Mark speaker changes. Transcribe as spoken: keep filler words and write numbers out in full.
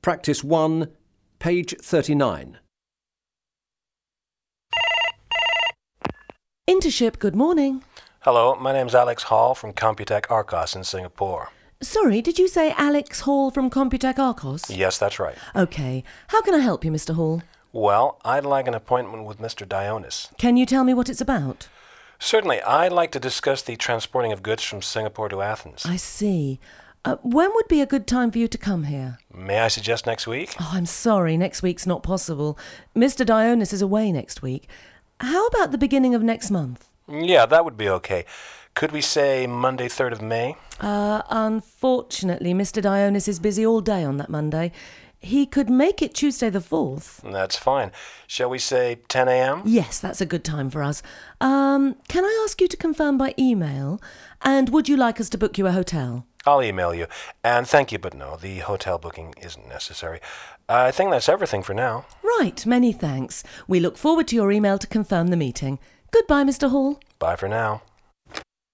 Speaker 1: Practice one, page thirty-nine.
Speaker 2: Intership, good morning.
Speaker 3: Hello, my name's Alex Hall from Computech Arcos in Singapore.
Speaker 2: Sorry, did you say Alex Hall from Computech Arcos?
Speaker 3: Yes, that's right.
Speaker 2: OK. How can I help you, Mister Hall?
Speaker 3: Well, I'd like an appointment with Mister Dionis.
Speaker 2: Can you tell me what it's about?
Speaker 3: Certainly, I'd like to discuss the transporting of goods from Singapore to Athens.
Speaker 2: I see. Uh, when would be a good time for you to come here?
Speaker 3: May I suggest next week?
Speaker 2: Oh, I'm sorry, next week's not possible. Mister Dionis is away next week. How about the beginning of next month?
Speaker 3: Yeah, that would be okay. Could we say Monday, third of May?
Speaker 2: Uh, unfortunately, Mister Dionis is busy all day on that Monday. He could make it Tuesday the fourth.
Speaker 3: That's fine. Shall we say ten a.m.?
Speaker 2: Yes, that's a good time for us. Um, can I ask you to confirm by email? And would you like us to book you a hotel?
Speaker 3: I'll email you. And thank you, but no, the hotel booking isn't necessary. I think that's everything for now.
Speaker 2: Right, many thanks. We look forward to your email to confirm the meeting. Goodbye, Mister Hall.
Speaker 3: Bye for now.